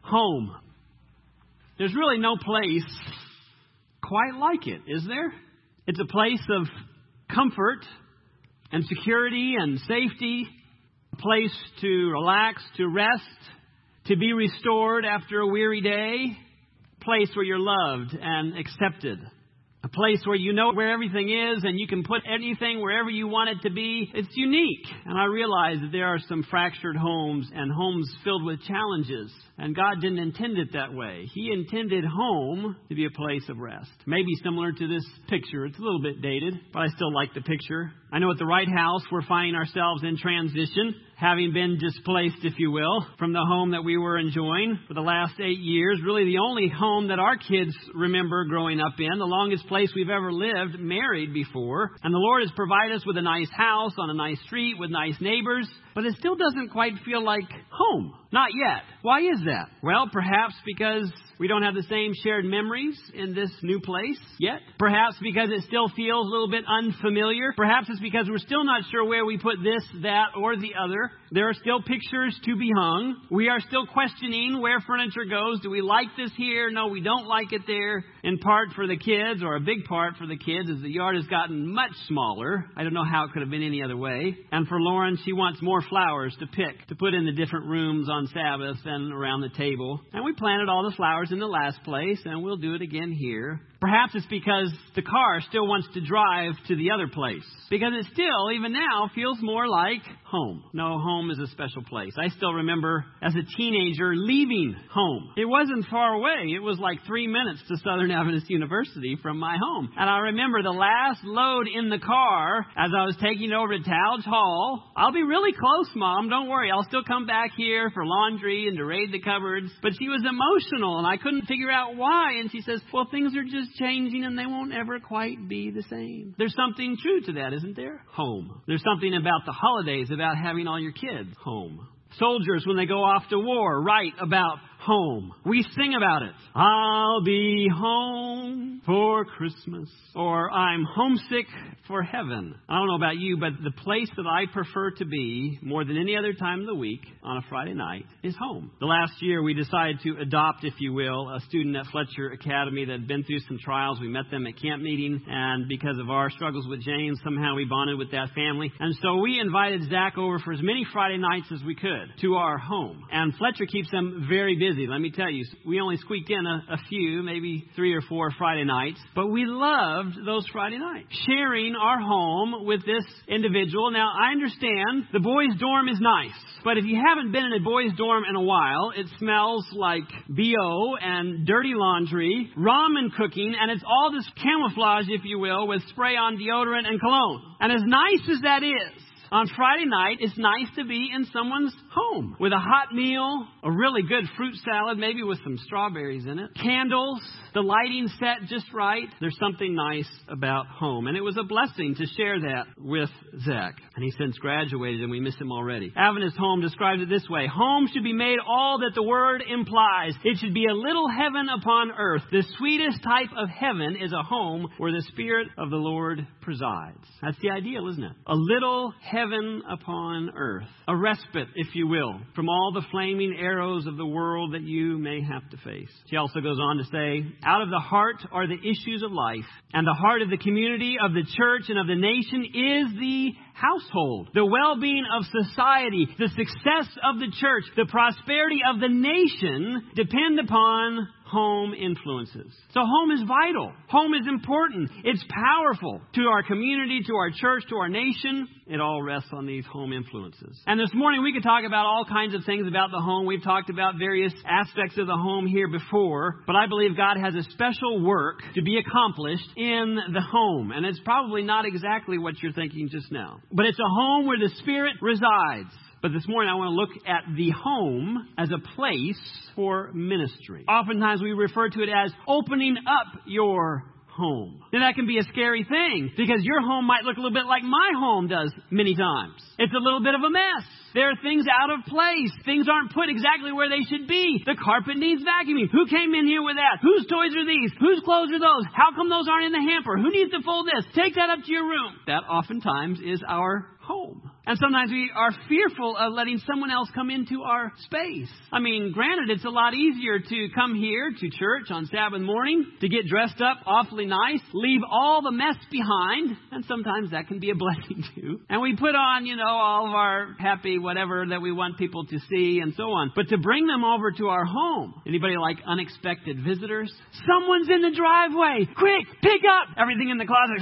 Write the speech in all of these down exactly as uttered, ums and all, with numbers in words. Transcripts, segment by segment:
Home. There's really no place quite like it, is there? It's a place of comfort and security and safety, a place to relax, to rest, to be restored after a weary day, a place where you're loved and accepted. A place where you know where everything is and you can put anything wherever you want it to be. It's unique. And I realize that there are some fractured homes and homes filled with challenges. And God didn't intend it that way. He intended home to be a place of rest. Maybe similar to this picture. It's a little bit dated, but I still like the picture. I know at the Wright House we're finding ourselves in transition, having been displaced, if you will, from the home that we were enjoying for the last eight years. Really the only home that our kids remember growing up in, the longest place we've ever lived, married before. And the Lord has provided us with a nice house on a nice street with nice neighbors, but it still doesn't quite feel like home. Not yet. Why is that? Well, perhaps because we don't have the same shared memories in this new place yet. Perhaps because it still feels a little bit unfamiliar. Perhaps it's because we're still not sure where we put this, that, or the other. There are still pictures to be hung. We are still questioning where furniture goes. Do we like this here? No, we don't like it there. In part for the kids, or a big part for the kids, as the yard has gotten much smaller. I don't know how it could have been any other way. And for Lauren, she wants more flowers to pick, to put in the different rooms on Sabbath and around the table. And we planted all the flowers in the last place, and we'll do it again here. Perhaps it's because the car still wants to drive to the other place. Because it still, even now, feels more like home. No, home is a special place. I still remember as a teenager leaving home. It wasn't far away. It was like three minutes to Southern Adventist University from my home. And I remember the last load in the car as I was taking over to Talge Hall. I'll be really close, Mom. Don't worry. I'll still come back here for laundry and to raid the cupboards. But she was emotional, and I couldn't figure out why. And she says, well, things are just changing and they won't ever quite be the same. There's something true to that, isn't there? Home. There's something about the holidays, about having all your kids home. Soldiers, when they go off to war, write about home. We sing about it. I'll be home for Christmas, or I'm homesick for heaven. I don't know about you, but the place that I prefer to be more than any other time of the week on a Friday night is home. The last year we decided to adopt, if you will, a student at Fletcher Academy that had been through some trials. We met them at camp meeting, and because of our struggles with James, somehow we bonded with that family. And so we invited Zach over for as many Friday nights as we could to our home. And Fletcher keeps them very busy. Let me tell you, we only squeaked in a, a few, maybe three or four Friday nights, but we loved those Friday nights, sharing our home with this individual. Now, I understand the boys' dorm is nice, but if you haven't been in a boys' dorm in a while, it smells like B O and dirty laundry, ramen cooking, and it's all this camouflage, if you will, with spray-on deodorant and cologne. And as nice as that is, on Friday night, it's nice to be in someone's home with a hot meal, a really good fruit salad, maybe with some strawberries in it, candles, the lighting set just right. There's something nice about home. And it was a blessing to share that with Zach. And he's since graduated and we miss him already. Adventist Home describes it this way. Home should be made all that the word implies. It should be a little heaven upon earth. The sweetest type of heaven is a home where the Spirit of the Lord presides. That's the ideal, isn't it? A little heaven upon earth. A respite, if you will, from all the flaming arrows of the world that you may have to face. She also goes on to say, out of the heart are the issues of life, and the heart of the community, of the church, and of the nation is the household. The well-being of society, the success of the church, the prosperity of the nation depend upon home influences. So home is vital. Home is important. It's powerful to our community, to our church, to our nation. It all rests on these home influences. And this morning we could talk about all kinds of things about the home. We've talked about various aspects of the home here before, but I believe God has a special work to be accomplished in the home. And it's probably not exactly what you're thinking just now, but it's a home where the Spirit resides. But this morning I want to look at the home as a place for ministry. Oftentimes we refer to it as opening up your home. Now that can be a scary thing because your home might look a little bit like my home does many times. It's a little bit of a mess. There are things out of place. Things aren't put exactly where they should be. The carpet needs vacuuming. Who came in here with that? Whose toys are these? Whose clothes are those? How come those aren't in the hamper? Who needs to fold this? Take that up to your room. That oftentimes is our home. And sometimes we are fearful of letting someone else come into our space. I mean, granted, it's a lot easier to come here to church on Sabbath morning, to get dressed up awfully nice, leave all the mess behind, and sometimes that can be a blessing too. And we put on, you know, all of our happy whatever that we want people to see and so on. But to bring them over to our home, anybody like unexpected visitors? Someone's in the driveway. Quick, pick up everything in the closet.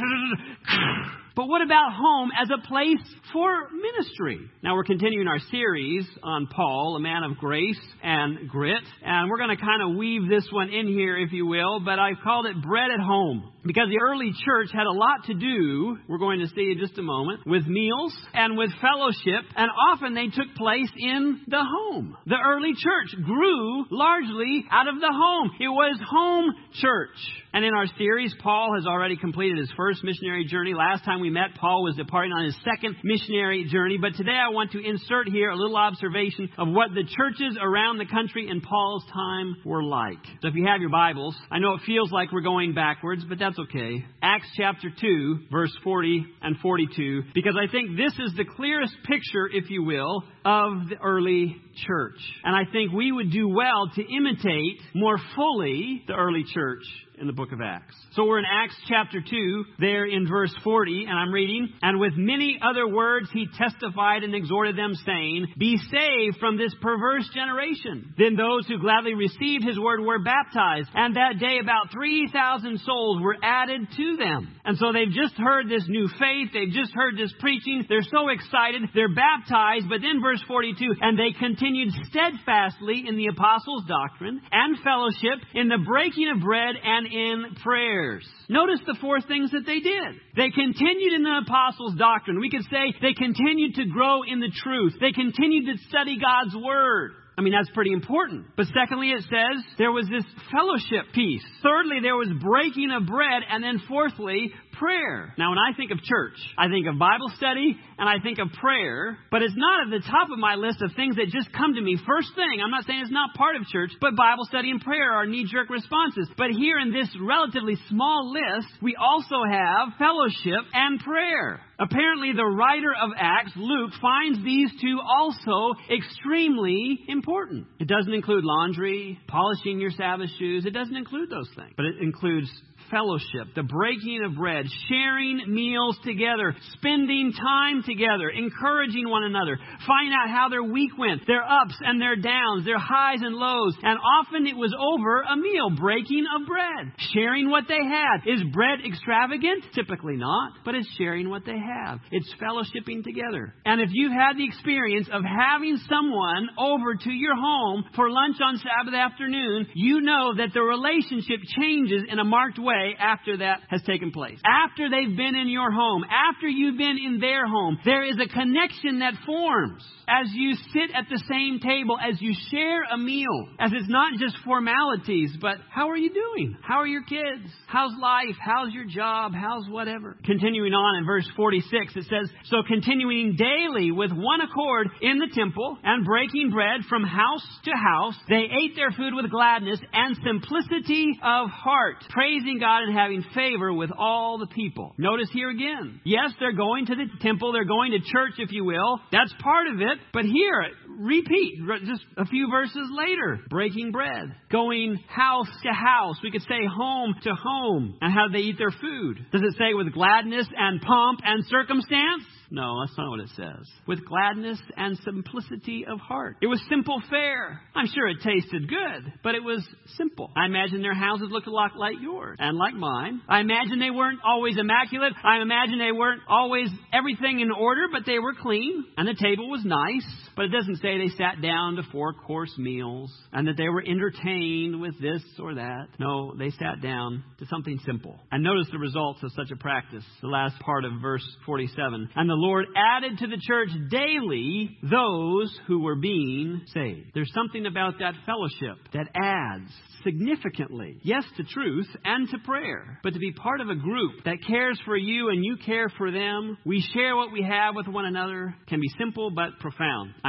But what about home as a place for ministry? Now, we're continuing our series on Paul, a man of grace and grit. And we're going to kind of weave this one in here, if you will. But I've called it Bread at Home. Because the early church had a lot to do, we're going to see in just a moment, with meals and with fellowship. And often they took place in the home. The early church grew largely out of the home. It was home church. And in our series, Paul has already completed his first missionary journey. Last time we met, Paul was departing on his second missionary journey. But today I want to insert here a little observation of what the churches around the country in Paul's time were like. So if you have your Bibles, I know it feels like we're going backwards, but that's okay. Acts chapter two, verse forty and forty-two, because I think this is the clearest picture, if you will, of the early church. And I think we would do well to imitate more fully the early church in the book of Acts. So we're in Acts chapter two, there in verse forty, and I'm reading, "And with many other words he testified and exhorted them, saying, Be saved from this perverse generation. Then those who gladly received his word were baptized, and that day about three thousand souls were added to them." And so they've just heard this new faith, they've just heard this preaching, they're so excited, they're baptized. But then verse forty-two, "And they continued steadfastly in the apostles' doctrine and fellowship, in the breaking of bread and in prayers." Notice the four things that they did. They continued in the apostles' doctrine. We could say they continued to grow in the truth. They continued to study God's word. I mean, that's pretty important. But secondly, it says there was this fellowship piece. Thirdly, there was breaking of bread. And then fourthly, prayer. Now, when I think of church, I think of Bible study and I think of prayer. But it's not at the top of my list of things that just come to me first thing. I'm not saying it's not part of church, but Bible study and prayer are knee-jerk responses. But here in this relatively small list, we also have fellowship and prayer. Apparently, the writer of Acts, Luke, finds these two also extremely important. It doesn't include laundry, polishing your Sabbath shoes. It doesn't include those things. But it includes fellowship, the breaking of bread, sharing meals together, spending time together, encouraging one another, finding out how their week went, their ups and their downs, their highs and lows. And often it was over a meal, breaking of bread, sharing what they had. Is bread extravagant? Typically not, but it's sharing what they have. It's fellowshipping together. And if you've had the experience of having someone over to your home for lunch on Sabbath afternoon, you know that the relationship changes in a marked way after that has taken place. After they've been in your home, after you've been in their home, there is a connection that forms as you sit at the same table, as you share a meal, as it's not just formalities, but how are you doing? How are your kids? How's life? How's your job? How's whatever? Continuing on in verse forty-six, it says, "So continuing daily with one accord in the temple and breaking bread from house to house, they ate their food with gladness and simplicity of heart, praising God and having favor with all the people." Notice here again. Yes, they're going to the temple. They're going to church, if you will. That's part of it. But here, repeat, just a few verses later, breaking bread, going house to house. We could say home to home. And how do they eat their food? Does it say with gladness and pomp and circumstance? No, that's not what it says. With gladness and simplicity of heart. It was simple fare. I'm sure it tasted good, but it was simple. I imagine their houses looked a lot like yours and like mine. I imagine they weren't always immaculate. I imagine they weren't always everything in order, but they were clean. And the table was nice. But it doesn't say they sat down to four-course meals and that they were entertained with this or that. No, they sat down to something simple. And notice the results of such a practice. The last part of verse forty-seven. "And the Lord added to the church daily those who were being saved." There's something about that fellowship that adds significantly, yes, to truth and to prayer, but to be part of a group that cares for you and you care for them. We share what we have with one another. Can be simple but profound. I remember our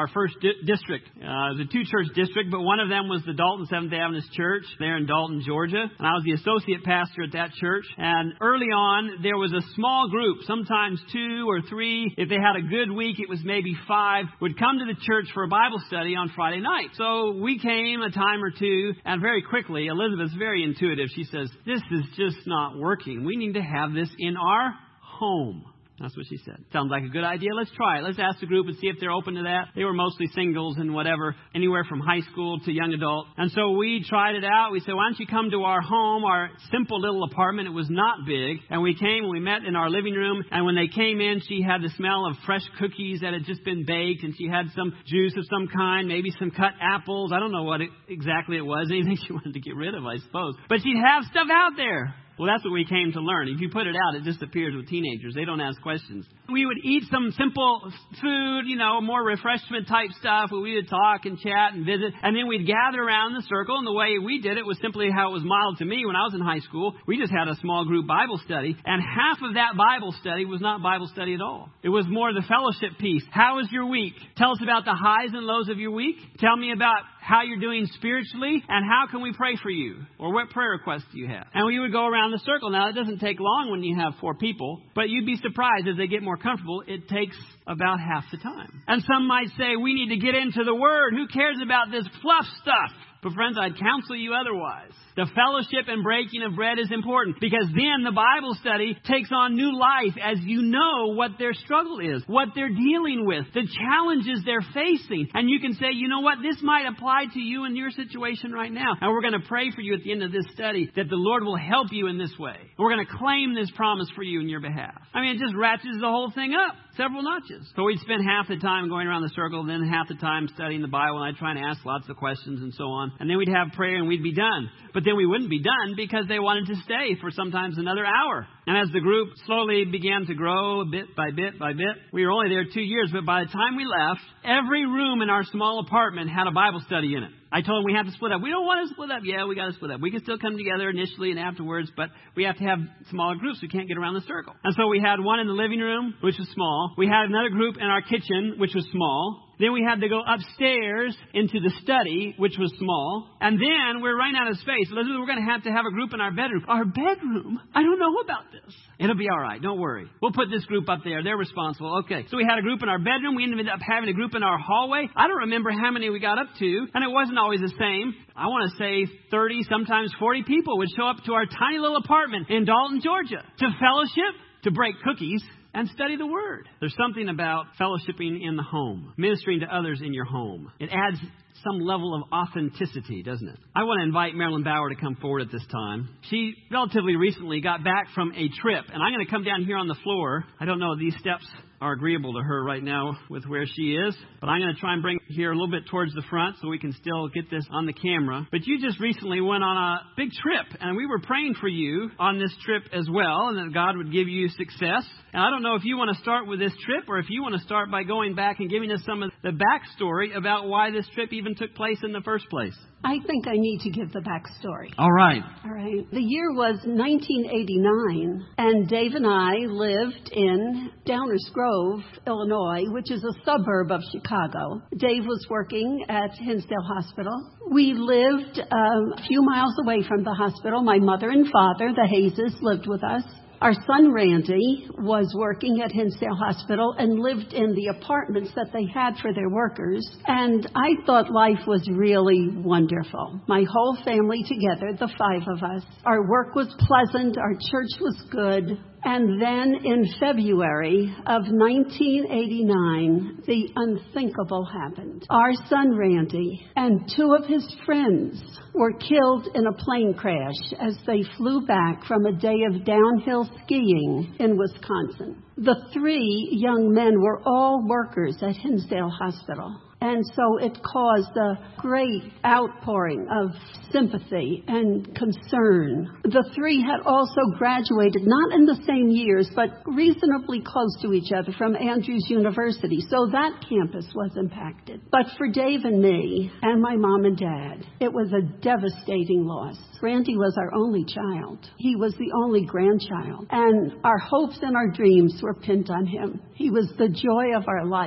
first di- district. Uh, it was a two-church district, but one of them was the Dalton Seventh-day Adventist Church there in Dalton, Georgia. And I was the associate pastor at that church. And early on, there was a small group, sometimes two or three. If they had a good week, it was maybe five, would come to the church for a Bible study on Friday night. So we came a time or two, and very quickly, Elizabeth's very intuitive. She says, this is just not working. We need to have this in our home. That's what she said. Sounds like a good idea. Let's try it. Let's ask the group and see if they're open to that. They were mostly singles and whatever, anywhere from high school to young adult. And so we tried it out. We said, why don't you come to our home, our simple little apartment. It was not big. And we came and we met in our living room. And when they came in, she had the smell of fresh cookies that had just been baked. And she had some juice of some kind, maybe some cut apples. I don't know what it, exactly it was. Anything she wanted to get rid of, I suppose. But she'd have stuff out there. Well, that's what we came to learn. If you put it out, it disappears with teenagers. They don't ask questions. We would eat some simple food, you know, more refreshment type stuff. We would talk and chat and visit. And then we'd gather around in the circle. And the way we did it was simply how it was modeled to me when I was in high school. We just had a small group Bible study. And half of that Bible study was not Bible study at all. It was more the fellowship piece. How was your week? Tell us about the highs and lows of your week. Tell me about how you're doing spiritually and how can we pray for you? Or what prayer requests do you have? And we would go around the circle. Now, it doesn't take long when you have four people, but you'd be surprised as they get more comfortable, it takes about half the time. And some might say, we need to get into the Word. Who cares about this fluff stuff? But friends, I'd counsel you otherwise. The fellowship and breaking of bread is important because then the Bible study takes on new life as you know what their struggle is, what they're dealing with, the challenges they're facing. And you can say, you know what, this might apply to you in your situation right now. And we're going to pray for you at the end of this study that the Lord will help you in this way. We're going to claim this promise for you in your behalf. I mean, it just ratchets the whole thing up several notches. So we'd spend half the time going around the circle, then half the time studying the Bible, and I'd try and ask lots of questions and so on. And then we'd have prayer and we'd be done. But then we wouldn't be done because they wanted to stay for sometimes another hour. And as the group slowly began to grow bit by bit by bit, we were only there two years, but by the time we left, every room in our small apartment had a Bible study in it. I told them we have to split up. We don't want to split up. Yeah, we got to split up. We can still come together initially and afterwards, but we have to have smaller groups. We can't get around the circle. And so we had one in the living room, which was small. We had another group in our kitchen, which was small. Then we had to go upstairs into the study, which was small. And then we're running out of space. Elizabeth, we're going to have to have a group in our bedroom. Our bedroom? I don't know about this. It'll be all right. Don't worry. We'll put this group up there. They're responsible. Okay. So we had a group in our bedroom. We ended up having a group in our hallway. I don't remember how many we got up to. And it wasn't always the same. I want to say thirty, sometimes forty people would show up to our tiny little apartment in Dalton, Georgia to fellowship, to break cookies, and study the Word. There's something about fellowshipping in the home, ministering to others in your home. It adds some level of authenticity, doesn't it? I want to invite Marilyn Bauer to come forward at this time. She relatively recently got back from a trip, and I'm going to come down here on the floor. I don't know if these steps are agreeable to her right now with where she is, but I'm going to try and bring her here a little bit towards the front so we can still get this on the camera. But you just recently went on a big trip, and we were praying for you on this trip as well, and that God would give you success. And I don't know if you want to start with this trip or if you want to start by going back and giving us some of the backstory about why this trip even took place in the first place. I think I need to give the backstory. All right. All right. The year was nineteen eighty-nine, and Dave and I lived in Downers Grove, Illinois, which is a suburb of Chicago. Dave was working at Hinsdale Hospital. We lived um, a few miles away from the hospital. My mother and father, the Hayes, lived with us. Our son, Randy, was working at Hinsdale Hospital and lived in the apartments that they had for their workers. And I thought life was really wonderful. My whole family together, the five of us. Our work was pleasant. Our church was good. And then in February of nineteen eighty-nine, the unthinkable happened. Our son, Randy, and two of his friends were killed in a plane crash as they flew back from a day of downhill skiing in Wisconsin. The three young men were all workers at Hinsdale Hospital. And so it caused a great outpouring of sympathy and concern. The three had also graduated, not in the same years, but reasonably close to each other from Andrews University. So that campus was impacted. But for Dave and me and my mom and dad, it was a devastating loss. Randy was our only child. He was the only grandchild. And our hopes and our dreams were pinned on him. He was the joy of our life.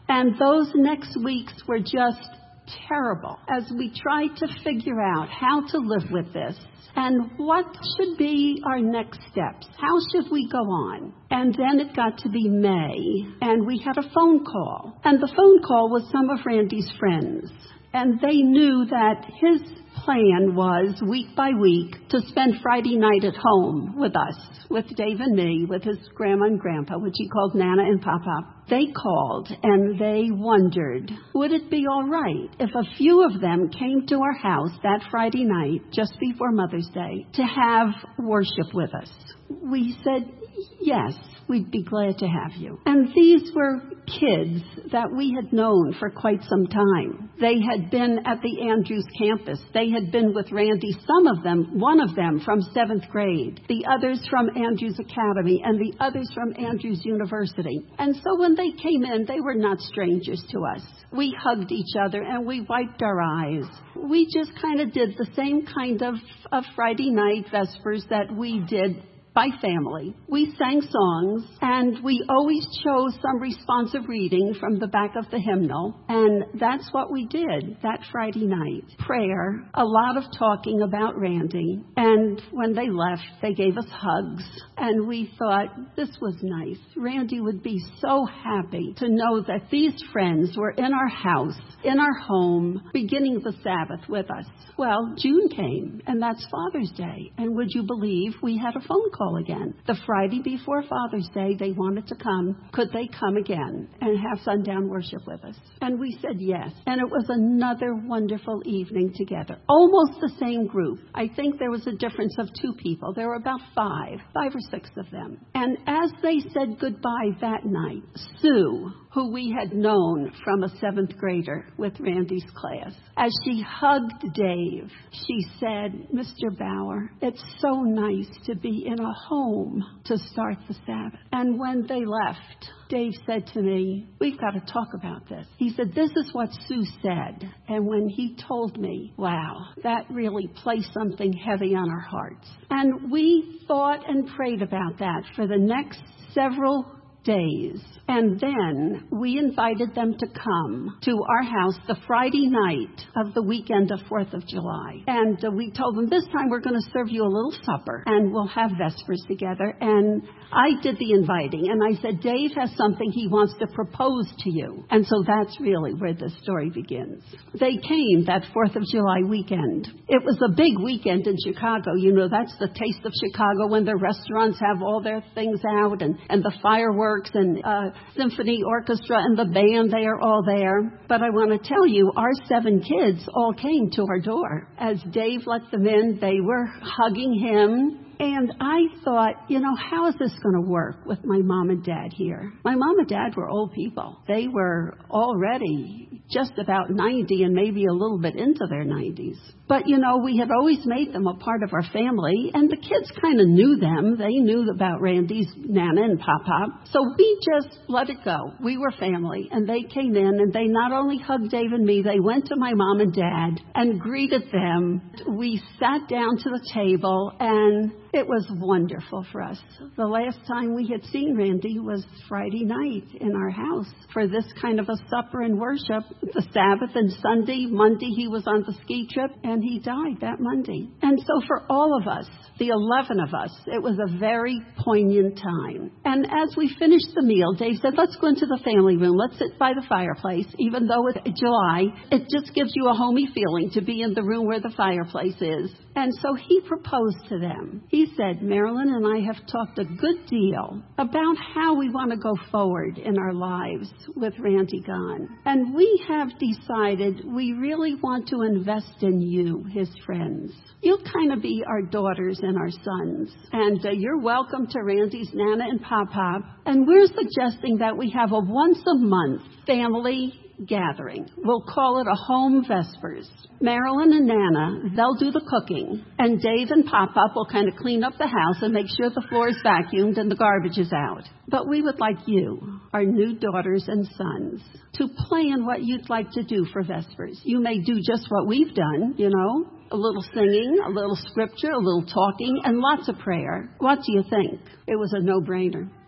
And those next weeks were just terrible as we tried to figure out how to live with this and what should be our next steps. How should we go on? And then it got to be May, and we had a phone call. And the phone call was some of Randy's friends. And they knew that his plan was, week by week, to spend Friday night at home with us, with Dave and me, with his grandma and grandpa, which he called Nana and Papa. They called and they wondered, would it be all right if a few of them came to our house that Friday night, just before Mother's Day, to have worship with us? We said, yes, we'd be glad to have you. And these were kids that we had known for quite some time. They had been at the Andrews campus. They had been with Randy, some of them, one of them from seventh grade, the others from Andrews Academy, and the others from Andrews University. And so when they came in, they were not strangers to us. We hugged each other and we wiped our eyes. We just kind of did the same kind of, of Friday night Vespers that we did by family. We sang songs, and we always chose some responsive reading from the back of the hymnal, and that's what we did that Friday night. Prayer, a lot of talking about Randy, and when they left, they gave us hugs, and we thought this was nice. Randy would be so happy to know that these friends were in our house, in our home, beginning the Sabbath with us. Well, June came, and that's Father's Day, and would you believe we had a phone call again. The Friday before Father's Day, they wanted to come. Could they come again and have sundown worship with us? And we said yes. And it was another wonderful evening together. Almost the same group. I think there was a difference of two people. There were about five, five or six of them. And as they said goodbye that night, Sue, who we had known from a seventh grader with Randy's class, as she hugged Dave, she said, Mister Bauer, it's so nice to be in a home to start the Sabbath. And when they left, Dave said to me, we've got to talk about this. He said, this is what Sue said. And when he told me, wow, that really placed something heavy on our hearts. And we thought and prayed about that for the next several days. And then we invited them to come to our house the Friday night of the weekend of fourth of July. And uh, we told them, this time we're going to serve you a little supper and we'll have Vespers together. And I did the inviting, and I said, Dave has something he wants to propose to you. And so that's really where the story begins. They came that fourth of July weekend. It was a big weekend in Chicago. You know, that's the taste of Chicago, when the restaurants have all their things out, and, and the fireworks and uh, symphony orchestra and the band, they are all there. But I want to tell you, our seven kids all came to our door. As Dave let them in, they were hugging him. And I thought, you know, how is this going to work with my mom and dad here? My mom and dad were old people. They were already just about ninety and maybe a little bit into their nineties. But, you know, we had always made them a part of our family, and the kids kind of knew them. They knew about Randy's Nana and Papa. So we just let it go. We were family, and they came in, and they not only hugged Dave and me, they went to my mom and dad and greeted them. We sat down to the table, and it was wonderful for us. The last time we had seen Randy was Friday night in our house for this kind of a supper and worship. The Sabbath and Sunday, Monday he was on the ski trip, and he died that Monday. And so for all of us, the eleven of us, it was a very poignant time. And as we finished the meal, Dave said, let's go into the family room. Let's sit by the fireplace. Even though it's July, it just gives you a homey feeling to be in the room where the fireplace is. And so he proposed to them. He said, Marilyn and I have talked a good deal about how we want to go forward in our lives with Randy gone. And we have decided we really want to invest in you, his friends. You'll kind of be our daughters and our sons. And uh, you're welcome to Randy's Nana and Papa. And we're suggesting that we have a once a month family gathering. We'll call it a home Vespers. Marilyn and Nana, they'll do the cooking. And Dave and Pop-Up will kind of clean up the house and make sure the floor is vacuumed and the garbage is out. But we would like you, our new daughters and sons, to plan what you'd like to do for Vespers. You may do just what we've done, you know, a little singing, a little scripture, a little talking, and lots of prayer. What do you think? It was a no-brainer.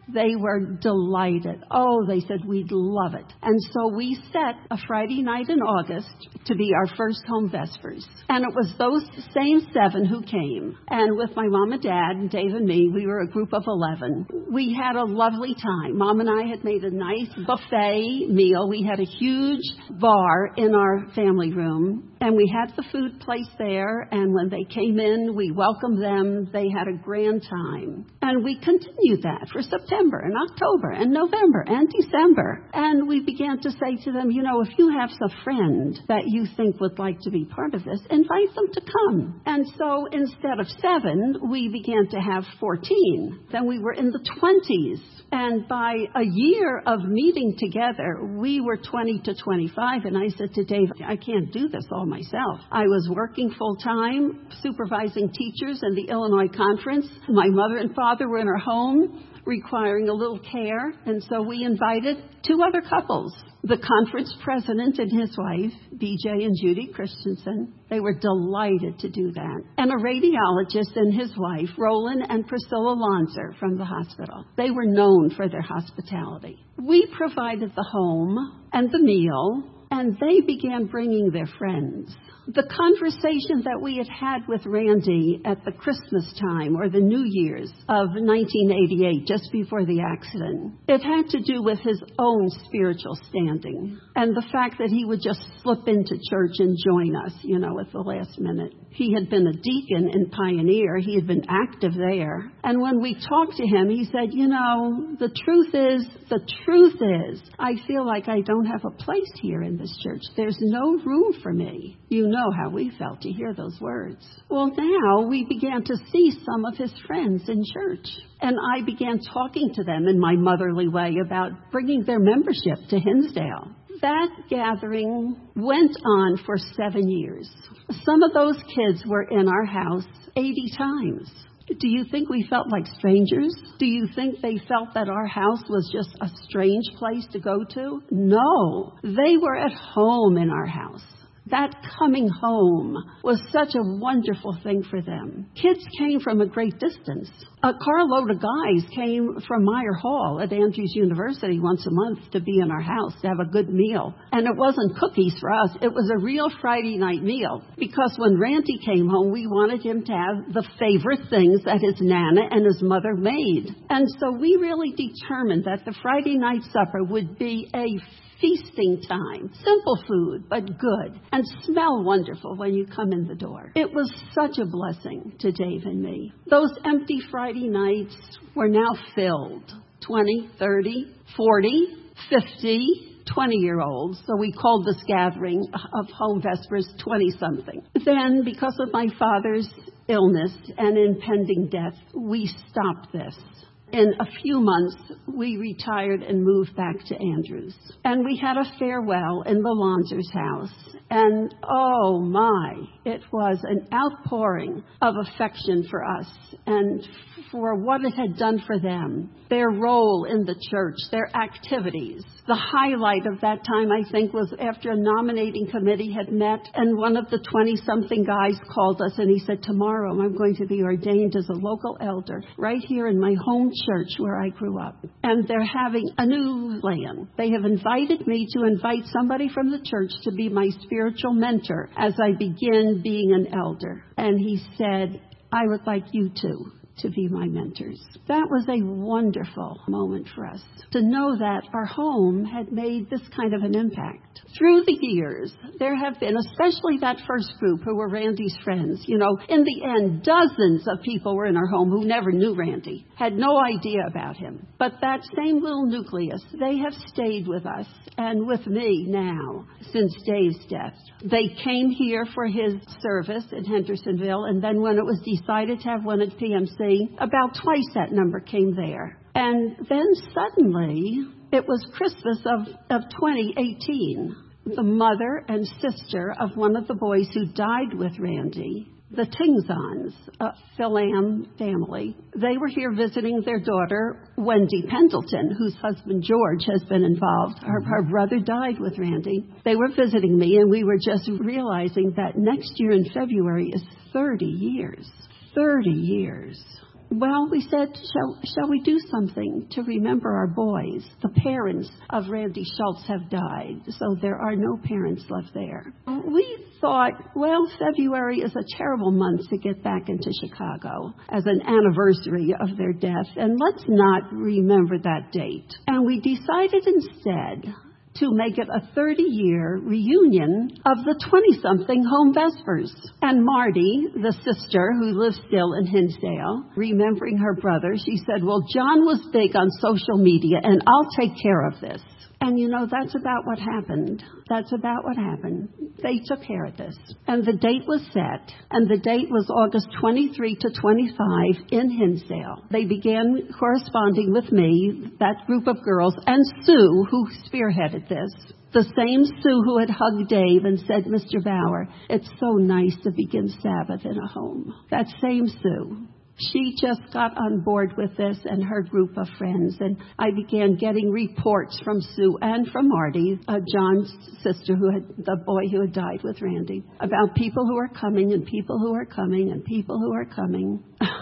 They were delighted. Oh, they said, we'd love it. And so we set a Friday night in August to be our first home Vespers. And it was those same seven who came. And with my mom and dad and Dave and me, we were a group of eleven. We had a lovely time. Mom and I had made a nice buffet meal. We had a huge bar in our family room. And we had the food placed there. And when they came in, we welcomed them. They had a grand time. And we continued that for September and October and November and December. And we began to say to them, you know, if you have a friend that you think would like to be part of this, invite them to come. And so instead of seven, we began to have fourteen. Then we were in the twenties. And by a year of meeting together, we were twenty to twenty-five. And I said to Dave, I can't do this all myself. I was working full time, supervising teachers in the Illinois Conference. My mother and father were in our home, requiring a little care. And so we invited two other couples, the conference president and his wife, B J and Judy Christensen. They were delighted to do that. And a radiologist and his wife, Roland and Priscilla Lonzer from the hospital. They were known for their hospitality. We provided the home and the meal, and they began bringing their friends. The conversation that we had had with Randy at the Christmas time or the New Year's of nineteen eighty-eight, just before the accident, it had to do with his own spiritual standing and the fact that he would just slip into church and join us, you know, at the last minute. He had been a deacon in Pioneer. He had been active there. And when we talked to him, he said, you know, the truth is, the truth is, I feel like I don't have a place here in this church. There's no room for me. You know how we felt to hear those words. Well, now we began to see some of his friends in church. And I began talking to them in my motherly way about bringing their membership to Hinsdale. That gathering went on for seven years. Some of those kids were in our house eighty times. Do you think we felt like strangers? Do you think they felt that our house was just a strange place to go to? No, they were at home in our house. That coming home was such a wonderful thing for them. Kids came from a great distance. A carload of guys came from Meyer Hall at Andrews University once a month to be in our house, to have a good meal. And it wasn't cookies for us. It was a real Friday night meal. Because when Randy came home, we wanted him to have the favorite things that his Nana and his mother made. And so we really determined that the Friday night supper would be a feasting time. Simple food, but good. And smell wonderful when you come in the door. It was such a blessing to Dave and me. Those empty Friday nights were now filled. twenty, thirty, forty, fifty, twenty-year-olds. So we called this gathering of Home Vespers twenty-something. Then, because of my father's illness and impending death, we stopped this. In a few months, we retired and moved back to Andrews. And we had a farewell in the Lonzer's house. And oh my, it was an outpouring of affection for us and for what it had done for them, their role in the church, their activities. The highlight of that time, I think, was after a nominating committee had met, and one of the twenty-something guys called us, and he said, tomorrow I'm going to be ordained as a local elder right here in my home church where I grew up. And they're having a new land. They have invited me to invite somebody from the church to be my spiritual mentor as I begin being an elder. And he said, I would like you two to be my mentors. That was a wonderful moment for us to know that our home had made this kind of an impact. Through the years, there have been, especially that first group who were Randy's friends, you know, in the end, dozens of people were in our home who never knew Randy, had no idea about him. But that same little nucleus, they have stayed with us and with me now since Dave's death. They came here for his service in Hendersonville, and then when it was decided to have one at P M C, about twice that number came there. And then suddenly, it was Christmas of, of twenty eighteen. The mother and sister of one of the boys who died with Randy, the Tingzons, a Philam family, they were here visiting their daughter, Wendy Pendleton, whose husband George has been involved. Her, her brother died with Randy. They were visiting me, and we were just realizing that next year in February is thirty years. thirty years. well, we said, shall, shall we do something to remember our boys? The parents of Randy Schultz have died, so there are no parents left there. We thought, well, February is a terrible month to get back into Chicago as an anniversary of their death, and let's not remember that date. And we decided instead to make it a thirty-year reunion of the twenty-something home Vespers. And Marty, the sister who lives still in Hinsdale, remembering her brother, she said, well, John was big on social media, and I'll take care of this. And, you know, that's about what happened. That's about what happened. They took care of this. And the date was set, and the date was August twenty-third to twenty-fifth in Hinsdale. They began corresponding with me, that group of girls, and Sue, who spearheaded this. The same Sue who had hugged Dave and said, Mister Bauer, it's so nice to begin Sabbath in a home. That same Sue. She just got on board with this and her group of friends, and I began getting reports from Sue and from Marty, uh, John's sister, who had the boy who had died with Randy, about people who are coming and people who are coming and people who are coming.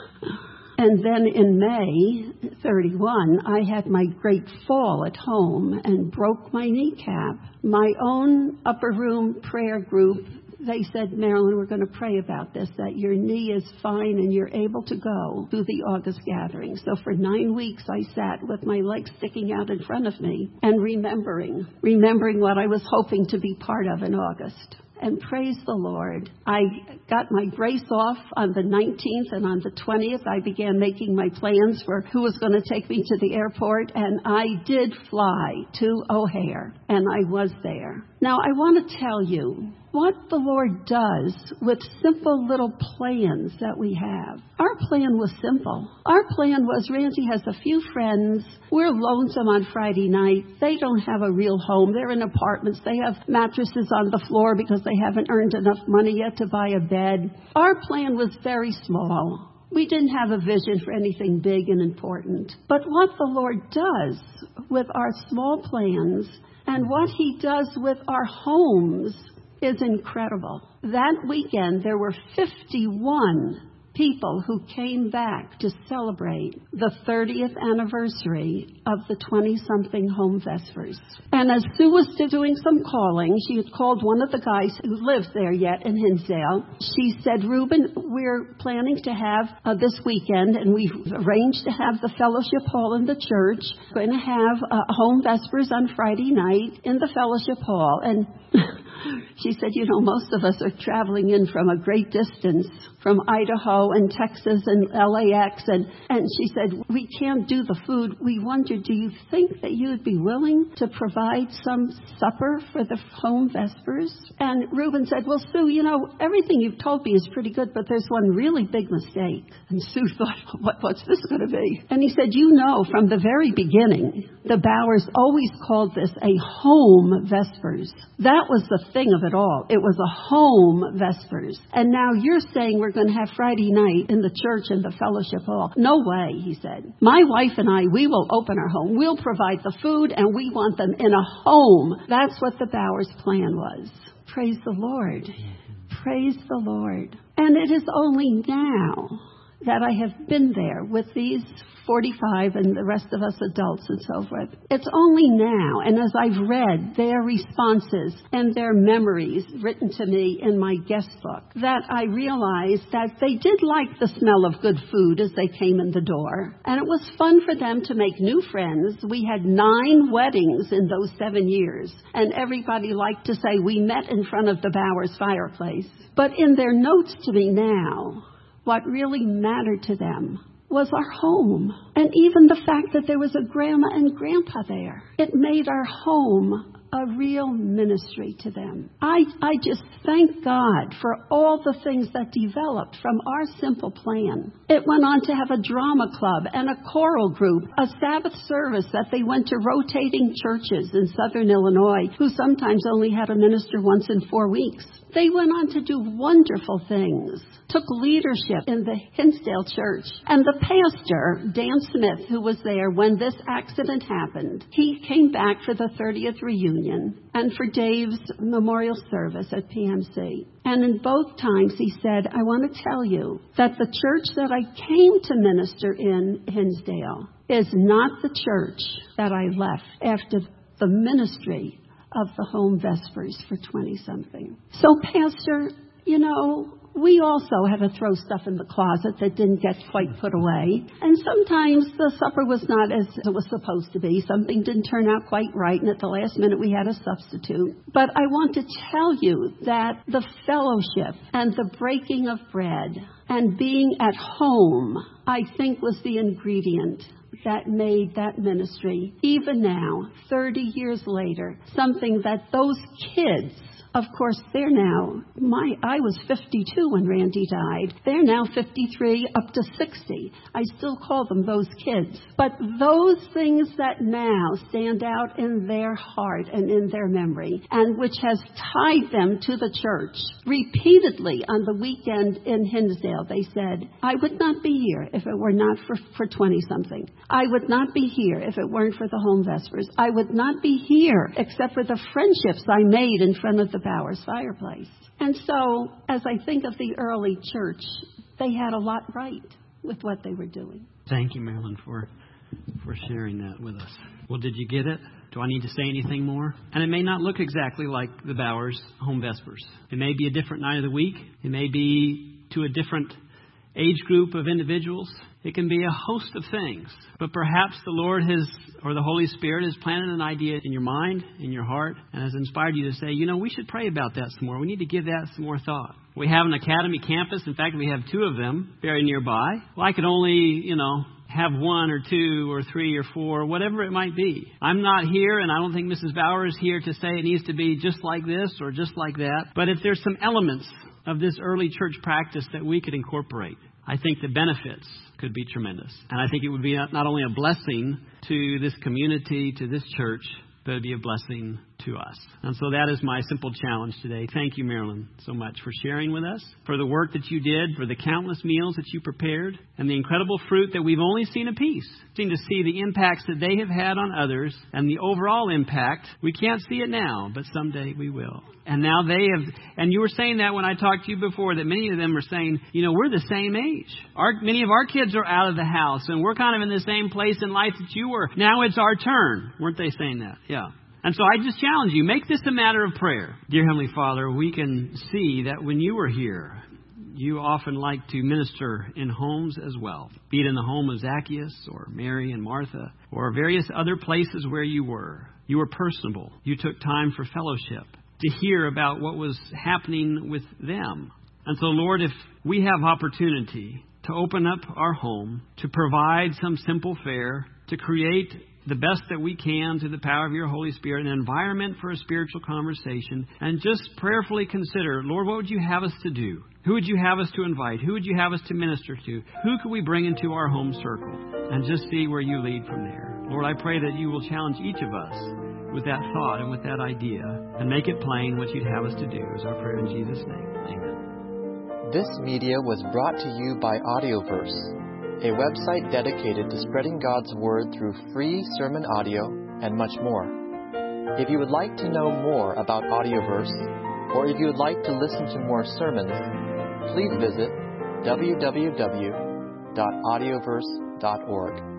And then in May thirty-one, I had my great fall at home and broke my kneecap. My own upper room prayer group, they said, Marilyn, we're going to pray about this, that your knee is fine and you're able to go to the August gathering. So for nine weeks, I sat with my legs sticking out in front of me and remembering, remembering what I was hoping to be part of in August. And praise the Lord, I got my brace off on the nineteenth, and on the twentieth, I began making my plans for who was going to take me to the airport, and I did fly to O'Hare, and I was there. Now, I want to tell you what the Lord does with simple little plans that we have. Our plan was simple. Our plan was Randy has a few friends. We're lonesome on Friday night. They don't have a real home. They're in apartments. They have mattresses on the floor because they haven't earned enough money yet to buy a bed. Our plan was very small. We didn't have a vision for anything big and important. But what the Lord does with our small plans and what He does with our homes is incredible. That weekend, there were fifty-one people who came back to celebrate the thirtieth anniversary of the twenty-something home Vespers. And as Sue was still doing some calling, she had called one of the guys who lives there yet in Hinsdale. She said, Reuben, we're planning to have uh, this weekend, and we've arranged to have the fellowship hall in the church. We're going to have uh, home Vespers on Friday night in the fellowship hall. And she said, you know, most of us are traveling in from a great distance, from Idaho and Texas and L A X. And, and she said, we can't do the food. We wondered, do you think that you would be willing to provide some supper for the home Vespers? And Reuben said, well, Sue, you know, everything you've told me is pretty good, but there's one really big mistake. And Sue thought, what, what's this going to be? And he said, you know, from the very beginning, the Bauers always called this a home Vespers. That was the thing of it all. It was a home Vespers. And now you're saying we're going to have Friday night in the church in the fellowship hall. No way, he said. My wife and I, we will open our home. We'll provide the food, and we want them in a home. That's what the Bauers' plan was. Praise the Lord. Praise the Lord. And it is only now that I have been there with these forty-five and the rest of us adults and so forth. It's only now, and as I've read their responses and their memories written to me in my guest book, that I realized that they did like the smell of good food as they came in the door. And it was fun for them to make new friends. We had nine weddings in those seven years, and everybody liked to say we met in front of the Bauers fireplace. But in their notes to me now, what really mattered to them was our home. And even the fact that there was a grandma and grandpa there. It made our home a real ministry to them. I, I just thank God for all the things that developed from our simple plan. It went on to have a drama club and a choral group, a Sabbath service that they went to rotating churches in southern Illinois, who sometimes only had a minister once in four weeks. They went on to do wonderful things, took leadership in the Hinsdale church. And the pastor, Dan Smith, who was there when this accident happened, he came back for the thirtieth reunion. communion and for Dave's memorial service at P M C. And in both times he said, I want to tell you that the church that I came to minister in Hinsdale is not the church that I left after the ministry of the home vespers for twenty-something. So, Pastor, you know, we also had to throw stuff in the closet that didn't get quite put away. And sometimes the supper was not as it was supposed to be. Something didn't turn out quite right, and at the last minute we had a substitute. But I want to tell you that the fellowship and the breaking of bread and being at home, I think, was the ingredient that made that ministry, even now, thirty years later, something that those kids, of course, they're now, my, I was fifty-two when Randy died. They're now fifty-three, up to sixty. I still call them those kids. But those things that now stand out in their heart and in their memory, and which has tied them to the church, repeatedly on the weekend in Hinsdale, they said, I would not be here if it were not for, for twenty-something. I would not be here if it weren't for the home vespers. I would not be here except for the friendships I made in front of the Bowers fireplace. And so, as I think of the early church, they had a lot right with what they were doing. Thank you, Marilyn, for for sharing that with us. Well, did you get it? Do I need to say anything more? And it may not look exactly like the Bowers home vespers. It may be a different night of the week. It may be to a different age group of individuals. It can be a host of things. But perhaps the Lord has, or the Holy Spirit has planted an idea in your mind, in your heart, and has inspired you to say, you know, we should pray about that some more. We need to give that some more thought. We have an academy campus. In fact, we have two of them very nearby. Well, I could only, you know, have one or two or three or four, whatever it might be. I'm not here, and I don't think Missus Bauer is here to say it needs to be just like this or just like that. But if there's some elements of this early church practice that we could incorporate, I think the benefits could be tremendous. And I think it would be not only a blessing to this community, to this church, but it would be a blessing to us. And so that is my simple challenge today. Thank you, Marilyn, so much for sharing with us, for the work that you did, for the countless meals that you prepared, and the incredible fruit that we've only seen a piece. Seem to see the impacts that they have had on others and the overall impact. We can't see it now, but someday we will. And now they have, and you were saying that when I talked to you before, that many of them were saying, you know, we're the same age. Our, many of our kids are out of the house, and we're kind of in the same place in life that you were. Now it's our turn. Weren't they saying that? Yeah. And so I just challenge you, make this a matter of prayer. Dear Heavenly Father, we can see that when you were here, you often like to minister in homes as well, be it in the home of Zacchaeus or Mary and Martha or various other places where you were. You were personable. You took time for fellowship, to hear about what was happening with them. And so, Lord, if we have opportunity to open up our home, to provide some simple fare, to create the best that we can through the power of your Holy Spirit, an environment for a spiritual conversation, and just prayerfully consider, Lord, what would you have us to do? Who would you have us to invite? Who would you have us to minister to? Who could we bring into our home circle? And just see where you lead from there. Lord, I pray that you will challenge each of us with that thought and with that idea, and make it plain what you'd have us to do, is our prayer in Jesus' name. Amen. This media was brought to you by Audioverse, a website dedicated to spreading God's Word through free sermon audio and much more. If you would like to know more about Audioverse, or if you would like to listen to more sermons, please visit w w w dot audioverse dot org.